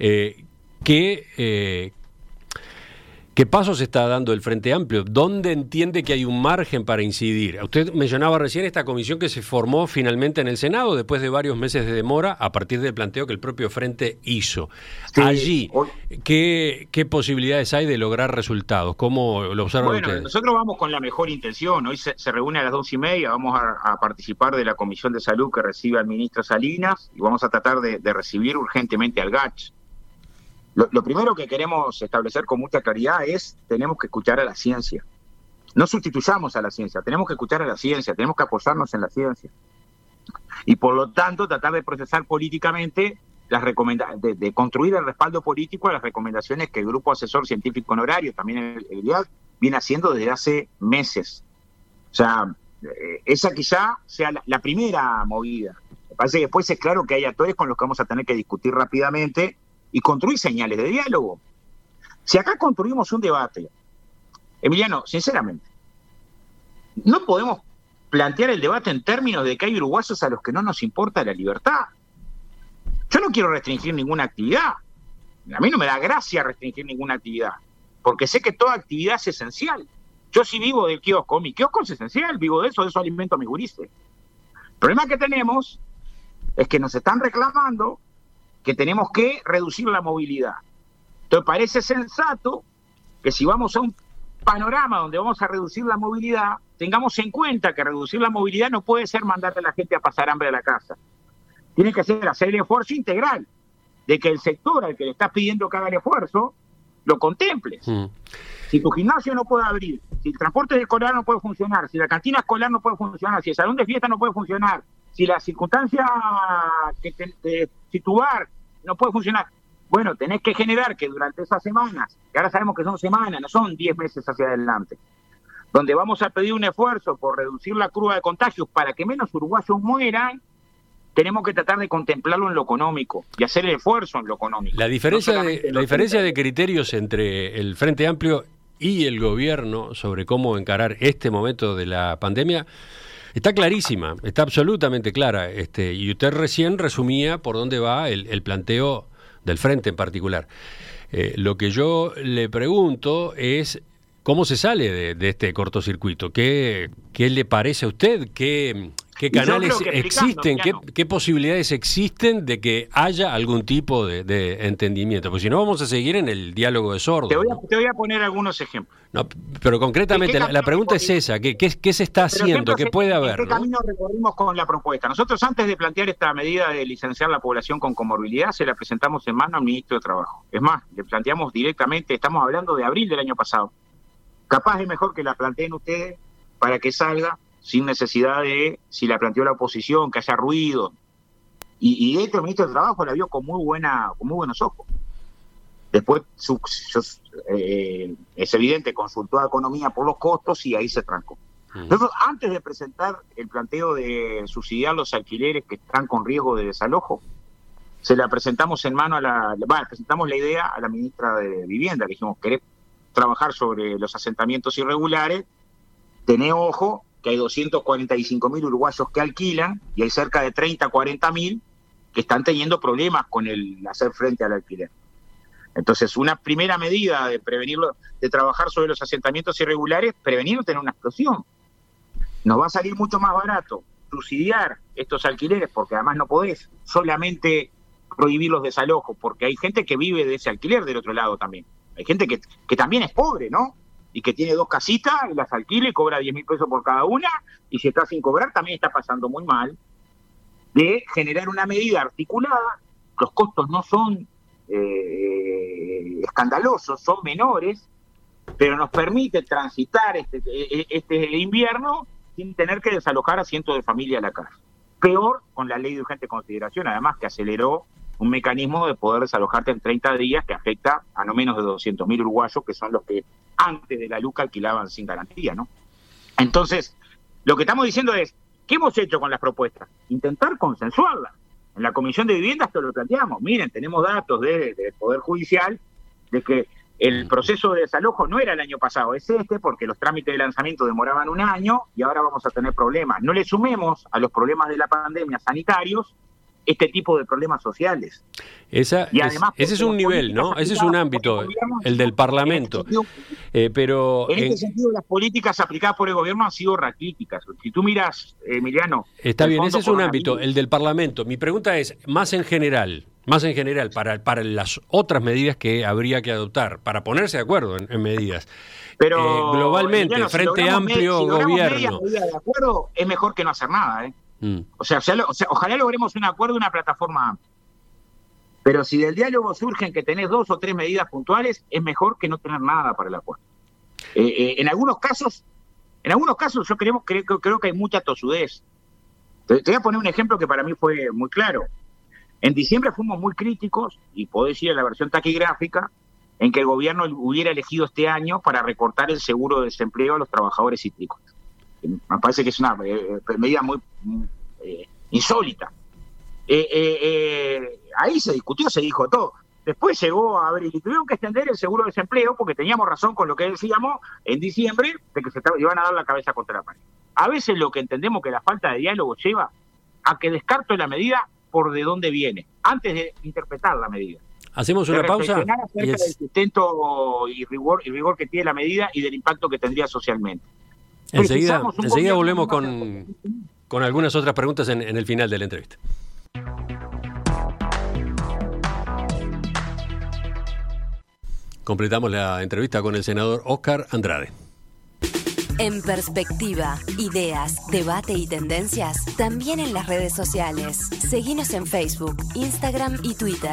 ¿Qué pasos está dando el Frente Amplio? ¿Dónde entiende que hay un margen para incidir? Usted mencionaba recién esta comisión que se formó finalmente en el Senado después de varios meses de demora a partir del planteo que el propio Frente hizo. Sí, allí, ¿qué posibilidades hay de lograr resultados? ¿Cómo lo observan ustedes? Nosotros vamos con la mejor intención. Hoy se reúne a las 2:30, vamos a participar de la Comisión de Salud que recibe al ministro Salinas y vamos a tratar de recibir urgentemente al GACH. Lo primero que queremos establecer con mucha claridad es, tenemos que escuchar a la ciencia. No sustituyamos a la ciencia, tenemos que escuchar a la ciencia, tenemos que apoyarnos en la ciencia. Y por lo tanto, tratar de procesar políticamente las recomendaciones, de construir el respaldo político a las recomendaciones que el Grupo Asesor Científico Honorario, también el GIAD, viene haciendo desde hace meses. O sea, esa quizá sea la primera movida. Me parece que después es claro que hay actores con los que vamos a tener que discutir rápidamente y construir señales de diálogo. Si acá construimos un debate, Emiliano, sinceramente, no podemos plantear el debate en términos de que hay uruguayos a los que no nos importa la libertad. Yo no quiero restringir ninguna actividad. A mí no me da gracia restringir ninguna actividad, porque sé que toda actividad es esencial. Yo sí vivo del kiosco, mi kiosco es esencial, vivo de eso alimento a mis gurises. El problema que tenemos es que nos están reclamando que tenemos que reducir la movilidad. Entonces parece sensato que si vamos a un panorama donde vamos a reducir la movilidad, tengamos en cuenta que reducir la movilidad no puede ser mandar a la gente a pasar hambre a la casa. Tiene que ser hacer el esfuerzo integral de que el sector al que le estás pidiendo que haga el esfuerzo lo contemples. Si tu gimnasio no puede abrir, si el transporte escolar no puede funcionar, si la cantina escolar no puede funcionar, si el salón de fiesta no puede funcionar, si la circunstancia si tu bar no puede funcionar, bueno, tenés que generar que durante esas semanas, que ahora sabemos que son semanas, no son 10 meses hacia adelante, donde vamos a pedir un esfuerzo por reducir la curva de contagios para que menos uruguayos mueran, tenemos que tratar de contemplarlo en lo económico y hacer el esfuerzo en lo económico. La diferencia de criterios entre el Frente Amplio y el gobierno sobre cómo encarar este momento de la pandemia está clarísima, está absolutamente clara. Y usted recién resumía por dónde va el planteo del Frente en particular. Lo que yo le pregunto es cómo se sale de este cortocircuito. ¿Qué le parece a usted? ¿Qué canales existen? ¿Qué posibilidades existen de que haya algún tipo de entendimiento? Porque si no, vamos a seguir en el diálogo de sordos. Te voy a poner algunos ejemplos. No, pero concretamente la pregunta es esa, ¿qué se está haciendo? ¿Qué puede haber? ¿Qué camino recorrimos con la propuesta? Nosotros, antes de plantear esta medida de licenciar la población con comorbilidad, se la presentamos en mano al ministro de Trabajo. Es más, le planteamos directamente, estamos hablando de abril del año pasado. Capaz es mejor que la planteen ustedes para que salga sin necesidad de, si la planteó la oposición, que haya ruido. Y de hecho el ministro de Trabajo la vio con muy buenos ojos. Después, es evidente, consultó a Economía por los costos y ahí se trancó. Entonces, antes de presentar el planteo de subsidiar los alquileres que están con riesgo de desalojo, se la presentamos en mano presentamos la idea a la ministra de Vivienda, que dijimos, ¿querés trabajar sobre los asentamientos irregulares? Tené ojo, que hay 245.000 uruguayos que alquilan y hay cerca de 40.000 que están teniendo problemas con el hacer frente al alquiler. Entonces, una primera medida de prevenirlo, de trabajar sobre los asentamientos irregulares, prevenir no tener una explosión. Nos va a salir mucho más barato subsidiar estos alquileres, porque además no podés solamente prohibir los desalojos, porque hay gente que vive de ese alquiler del otro lado también. Hay gente que también es pobre, ¿no? Y que tiene 2 casitas y las alquila y cobra 10.000 pesos por cada una, y si está sin cobrar también está pasando muy mal, de generar una medida articulada. Los costos no son escandalosos, son menores, pero nos permite transitar este invierno sin tener que desalojar a cientos de familias a la casa. Peor con la ley de urgente consideración, además que aceleró un mecanismo de poder desalojarte en 30 días que afecta a no menos de 200.000 uruguayos, que son los que antes de la LUC alquilaban sin garantía, ¿no? Entonces, lo que estamos diciendo es, ¿qué hemos hecho con las propuestas? Intentar consensuarlas. En la Comisión de Vivienda esto lo planteamos. Miren, tenemos datos del Poder Judicial de que el proceso de desalojo no era el año pasado, es porque los trámites de lanzamiento demoraban un año y ahora vamos a tener problemas. No le sumemos a los problemas de la pandemia sanitarios este tipo de problemas sociales. Ese es un nivel, ¿no? Ese es un ámbito, el del Parlamento. Pero en este sentido, las políticas aplicadas por el gobierno han sido raquíticas. Si tú miras, Emiliano... Está bien, ese es un ámbito, el del Parlamento. Mi pregunta es, más en general, para las otras medidas que habría que adoptar, para ponerse de acuerdo en medidas. Pero globalmente, Emiliano, Frente Amplio, gobierno... Media de acuerdo, es mejor que no hacer nada, ¿eh? O sea, ojalá logremos un acuerdo, una plataforma amplia. Pero si del diálogo surgen que tenés 2 o 3 medidas puntuales, es mejor que no tener nada para el acuerdo. En algunos casos yo creo que hay mucha tosudez. Te voy a poner un ejemplo que para mí fue muy claro. En diciembre fuimos muy críticos, y podés ir a la versión taquigráfica, en que el gobierno hubiera elegido este año para recortar el seguro de desempleo a los trabajadores cítricos. Me parece que es una medida muy insólita. Ahí se discutió, se dijo todo. Después llegó a abril y tuvieron que extender el seguro de desempleo porque teníamos razón con lo que decíamos en diciembre de que se iban a dar la cabeza contra la pared. A veces lo que entendemos que la falta de diálogo lleva a que descarto la medida por de dónde viene, antes de interpretar la medida. Hacemos una pausa. Acerca del sustento y rigor que tiene la medida y del impacto que tendría socialmente. Enseguida volvemos con algunas otras preguntas en el final de la entrevista. Completamos la entrevista con el senador Óscar Andrade. En Perspectiva, ideas, debate y tendencias, también en las redes sociales. Seguinos en Facebook, Instagram y Twitter.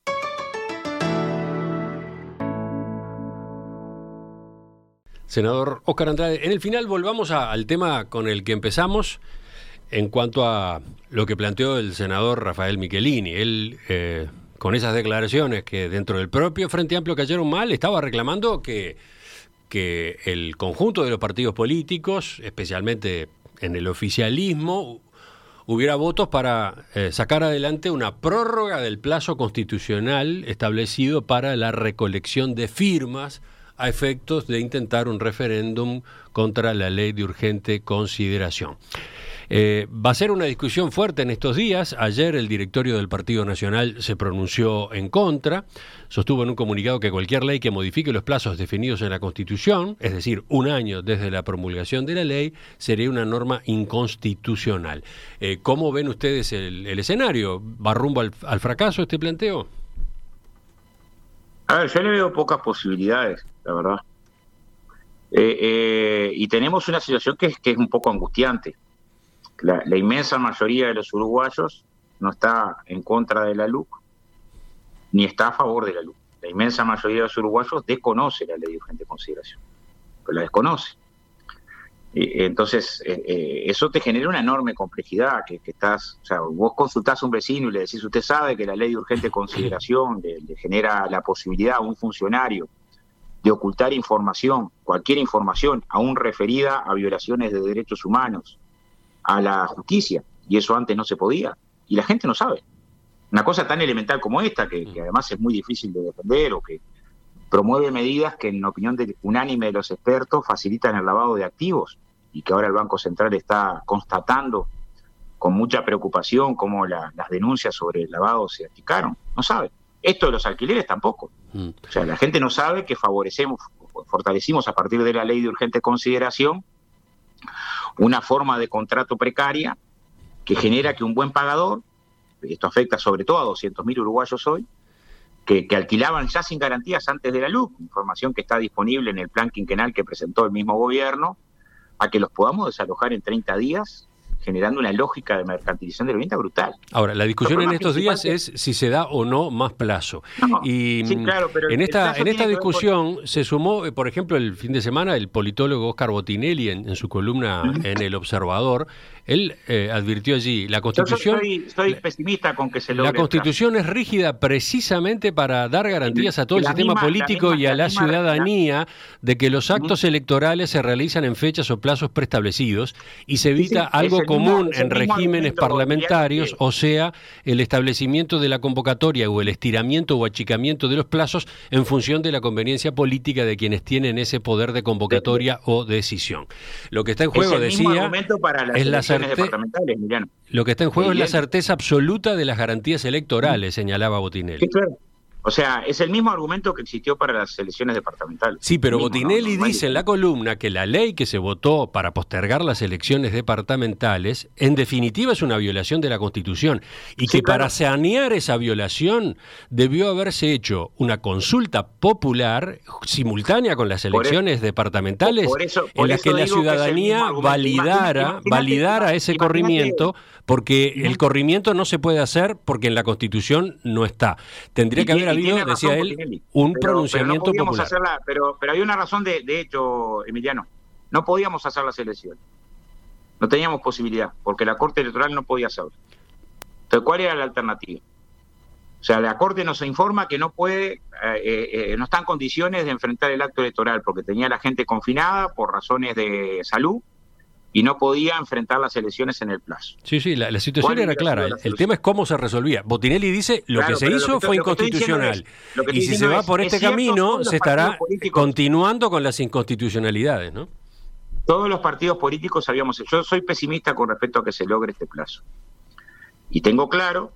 Senador Óscar Andrade, en el final volvamos al tema con el que empezamos en cuanto a lo que planteó el senador Rafael Michelini. Él, con esas declaraciones que dentro del propio Frente Amplio cayeron mal, estaba reclamando que el conjunto de los partidos políticos, especialmente en el oficialismo, hubiera votos para sacar adelante una prórroga del plazo constitucional establecido para la recolección de firmas a efectos de intentar un referéndum contra la ley de urgente consideración. Va a ser una discusión fuerte en estos días. Ayer el directorio del Partido Nacional se pronunció en contra, sostuvo en un comunicado que cualquier ley que modifique los plazos definidos en la Constitución, es decir, un año desde la promulgación de la ley, sería una norma inconstitucional. ¿Cómo ven ustedes el escenario? ¿Va rumbo al fracaso este planteo? A ver, yo le veo pocas posibilidades, la verdad. Y tenemos una situación que es un poco angustiante. La inmensa mayoría de los uruguayos no está en contra de la LUC, ni está a favor de la LUC. La inmensa mayoría de los uruguayos desconoce la ley de urgente consideración, pero la desconoce. Entonces, eso te genera una enorme complejidad, que estás, o sea, vos consultás a un vecino y le decís, usted sabe que la ley de urgente consideración le genera la posibilidad a un funcionario de ocultar información, cualquier información, aún referida a violaciones de derechos humanos, a la justicia, y eso antes no se podía, y la gente no sabe. Una cosa tan elemental como esta, que además es muy difícil de defender, o que promueve medidas que en opinión unánime de los expertos facilitan el lavado de activos, y que ahora el Banco Central está constatando con mucha preocupación cómo las denuncias sobre el lavado se achicaron. No sabe. Esto de los alquileres tampoco. O sea, la gente no sabe que fortalecimos a partir de la ley de urgente consideración una forma de contrato precaria que genera que un buen pagador, esto afecta sobre todo a 200.000 uruguayos hoy, que alquilaban ya sin garantías antes de la LUC, información que está disponible en el plan quinquenal que presentó el mismo gobierno, a que los podamos desalojar en 30 días, generando una lógica de mercantilización de la vivienda brutal. Ahora, la discusión en estos días es si se da o no más plazo. No, y sí, claro, pero en esta tiene discusión se sumó, por ejemplo, el fin de semana, el politólogo Oscar Botinelli en su columna en El Observador. Él advirtió allí, la Constitución... Yo soy pesimista con que se logre. La Constitución es rígida precisamente para dar garantías a todo el sistema político y a la ciudadanía de que los actos electorales se realizan en fechas o plazos preestablecidos y se evita algo común en regímenes parlamentarios, o sea, el establecimiento de la convocatoria o el estiramiento o achicamiento de los plazos en función de la conveniencia política de quienes tienen ese poder de convocatoria o decisión. Lo que está en juego, decía, es la lo que está en juego es la certeza absoluta de las garantías electorales, señalaba Botinelli. Sí, claro. O sea, es el mismo argumento que existió para las elecciones departamentales. Sí, pero Botinelli dice en la columna que la ley que se votó para postergar las elecciones departamentales, en definitiva es una violación de la Constitución, y que para sanear esa violación debió haberse hecho una consulta popular simultánea con las elecciones departamentales, en las que la ciudadanía validara ese corrimiento, porque el corrimiento no se puede hacer porque en la Constitución no está. Tendría que haber habido, decía él, un pronunciamiento popular. Pero hay una razón de hecho, Emiliano. No podíamos hacer las elecciones. No teníamos posibilidad, porque la Corte Electoral no podía hacerlo. Entonces, ¿cuál era la alternativa? O sea, la Corte nos informa que no puede, no está en condiciones de enfrentar el acto electoral, porque tenía a la gente confinada por razones de salud, y no podía enfrentar las elecciones en el plazo. Sí, la situación era clara. El tema es cómo se resolvía. Botinelli dice, lo que se hizo fue inconstitucional. Y si se va por este camino, se estará continuando con las inconstitucionalidades, ¿no? Todos los partidos políticos sabíamos... Yo soy pesimista con respecto a que se logre este plazo. Y tengo claro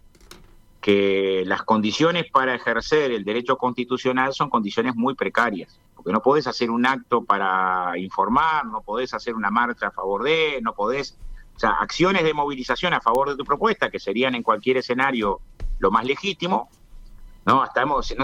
que las condiciones para ejercer el derecho constitucional son condiciones muy precarias, porque no podés hacer un acto para informar, no podés hacer una marcha a favor no podés, o sea, acciones de movilización a favor de tu propuesta, que serían en cualquier escenario lo más legítimo, ¿no? Hasta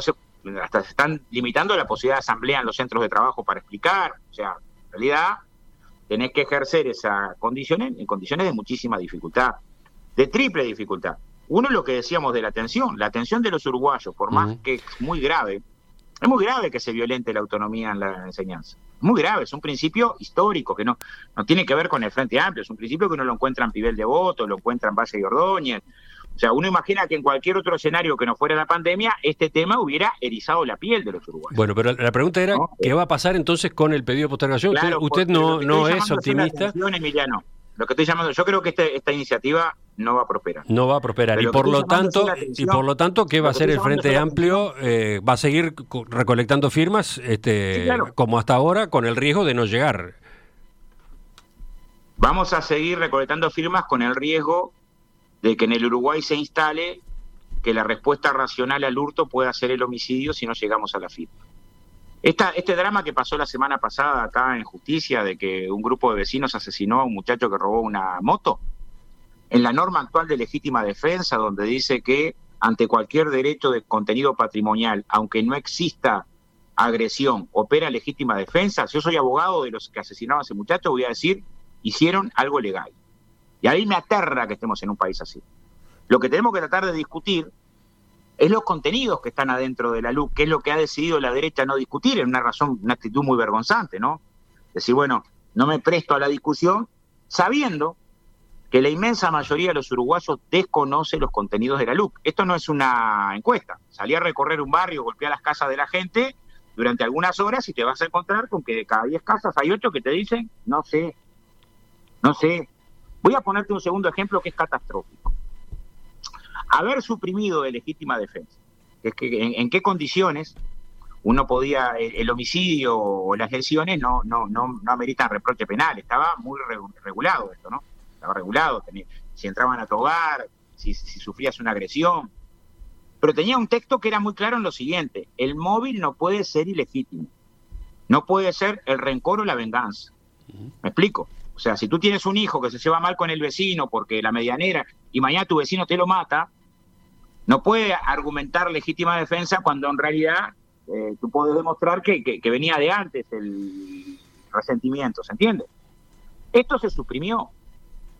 se están limitando la posibilidad de asamblea en los centros de trabajo para explicar, o sea, en realidad tenés que ejercer esas condiciones en condiciones de muchísima dificultad, de triple dificultad. Uno es lo que decíamos de la atención de los uruguayos, por más que es muy grave que se violente la autonomía en la enseñanza. Muy grave, es un principio histórico que no tiene que ver con el Frente Amplio, es un principio que uno lo encuentra en Pivel Devoto, lo encuentra en Valle de Ordóñez. O sea, uno imagina que en cualquier otro escenario que no fuera la pandemia, este tema hubiera erizado la piel de los uruguayos. Bueno, pero la pregunta era, ¿no? ¿Qué va a pasar entonces con el pedido de postergación? Claro, usted no es optimista. Emiliano. Lo que estoy llamando, yo creo que esta iniciativa no va a prosperar. No va a prosperar. Y por lo tanto, ¿qué va a hacer el Frente Amplio? ¿Va a seguir recolectando firmas sí, claro, como hasta ahora, con el riesgo de no llegar? Vamos a seguir recolectando firmas con el riesgo de que en el Uruguay se instale que la respuesta racional al hurto pueda ser el homicidio si no llegamos a la firma. Este drama que pasó la semana pasada acá en Justicia, de que un grupo de vecinos asesinó a un muchacho que robó una moto, en la norma actual de legítima defensa, donde dice que ante cualquier derecho de contenido patrimonial, aunque no exista agresión, opera legítima defensa. Si yo soy abogado de los que asesinaron a ese muchacho, voy a decir, hicieron algo legal. Y a mí me aterra que estemos en un país así. Lo que tenemos que tratar de discutir es los contenidos que están adentro de la LUC, que es lo que ha decidido la derecha no discutir, en una actitud muy vergonzante, ¿no? Decir, bueno, no me presto a la discusión, sabiendo que la inmensa mayoría de los uruguayos desconoce los contenidos de la LUC. Esto no es una encuesta. Salí a recorrer un barrio, golpear las casas de la gente durante algunas horas y te vas a encontrar con que de cada 10 casas hay 8 que te dicen, no sé. Voy a ponerte un segundo ejemplo que es catastrófico. Haber suprimido de legítima defensa, es que en qué condiciones uno podía, el homicidio o las lesiones no ameritan reproche penal, estaba muy regulado esto, ¿no? Estaba regulado, si entraban a tu hogar, si sufrías una agresión, pero tenía un texto que era muy claro en lo siguiente: el móvil no puede ser ilegítimo, no puede ser el rencor o la venganza. ¿Me explico? O sea, si tú tienes un hijo que se lleva mal con el vecino porque la medianera y mañana tu vecino te lo mata, no puede argumentar legítima defensa cuando en realidad tú puedes demostrar que venía de antes el resentimiento, ¿se entiende? Esto se suprimió.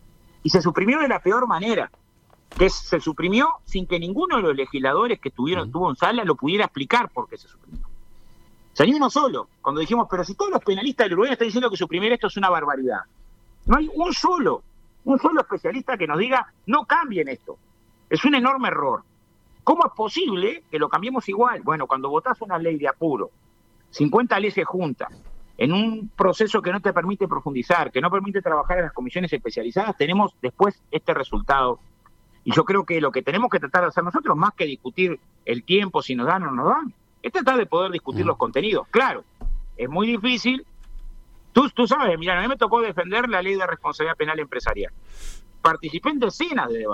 Y se suprimió de la peor manera, que se suprimió sin que ninguno de los legisladores que estuvo en sala lo pudiera explicar por qué se suprimió. O sea, ni uno solo. Cuando dijimos, pero si todos los penalistas del Uruguay están diciendo que suprimir esto es una barbaridad. No hay un solo especialista que nos diga, no cambien esto. Es un enorme error. ¿Cómo es posible que lo cambiemos igual? Bueno, cuando votás una ley de apuro, 50 leyes juntas, en un proceso que no te permite profundizar, que no permite trabajar en las comisiones especializadas, tenemos después este resultado. Y yo creo que lo que tenemos que tratar de hacer nosotros, más que discutir el tiempo, si nos dan o no nos dan, es tratar de poder discutir los contenidos. Claro, es muy difícil. Tú sabes, mira, a mí me tocó defender la ley de responsabilidad penal empresarial. Participé en decenas de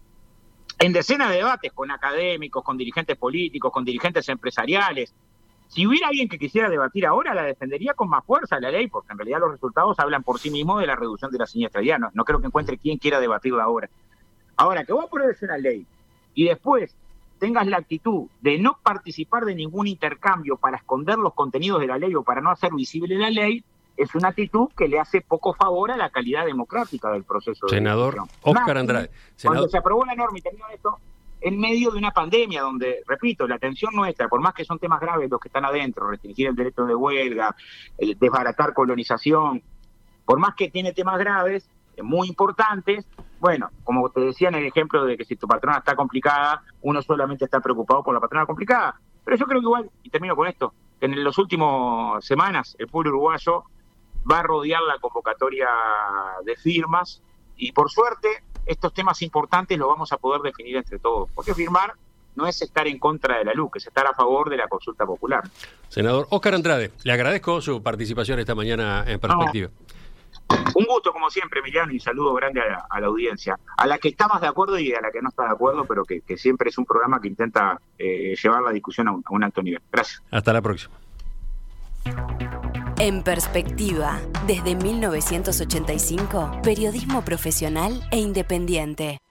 debates con académicos, con dirigentes políticos, con dirigentes empresariales. Si hubiera alguien que quisiera debatir ahora, la defendería con más fuerza la ley, porque en realidad los resultados hablan por sí mismos de la reducción de la siniestralidad. No creo que encuentre quien quiera debatirla ahora. Ahora, que vos apruebes una ley y después tengas la actitud de no participar de ningún intercambio para esconder los contenidos de la ley o para no hacer visible la ley, es una actitud que le hace poco favor a la calidad democrática del proceso. Senador de decisión. Óscar Andrade. Cuando se aprobó la norma y terminó esto, en medio de una pandemia donde, repito, la atención nuestra, por más que son temas graves los que están adentro, restringir el derecho de huelga, desbaratar colonización, por más que tiene temas graves, muy importantes, bueno, como te decía en el ejemplo de que si tu patrona está complicada, uno solamente está preocupado por la patrona complicada. Pero yo creo que igual, y termino con esto, que en las últimas semanas el pueblo uruguayo va a rodear la convocatoria de firmas y por suerte estos temas importantes los vamos a poder definir entre todos, porque firmar no es estar en contra de la LUC, es estar a favor de la consulta popular. Senador Óscar Andrade, le agradezco su participación esta mañana en Perspectiva. Un gusto como siempre, Emiliano, y un saludo grande a la audiencia, a la que está más de acuerdo y a la que no está de acuerdo, pero que siempre es un programa que intenta llevar la discusión a un alto nivel. Gracias. Hasta la próxima. En Perspectiva, desde 1985, periodismo profesional e independiente.